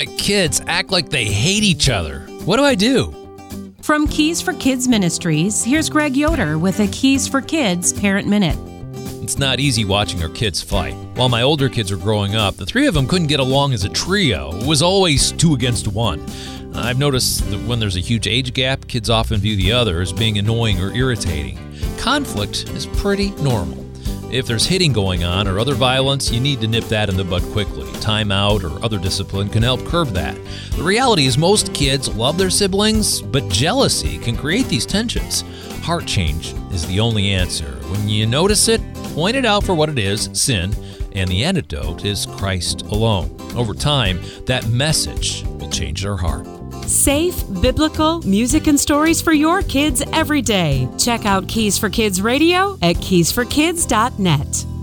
My kids act like they hate each other. What do I do? From Keys for Kids Ministries, here's Greg Yoder with a Keys for Kids Parent Minute. It's not easy watching our kids fight. While my older kids were growing up, the three of them couldn't get along as a trio. It was always 2 against 1. I've noticed that when there's a huge age gap, kids often view the other as being annoying or irritating. Conflict is pretty normal. If there's hitting going on or other violence, you need to nip that in the bud quickly. Time out or other discipline can help curb that. The reality is most kids love their siblings, but jealousy can create these tensions. Heart change is the only answer. When you notice it, point it out for what it is, sin, and the antidote is Christ alone. Over time, that message will change their heart. Safe, biblical music and stories for your kids every day. Check out Keys for Kids Radio at keysforkids.net.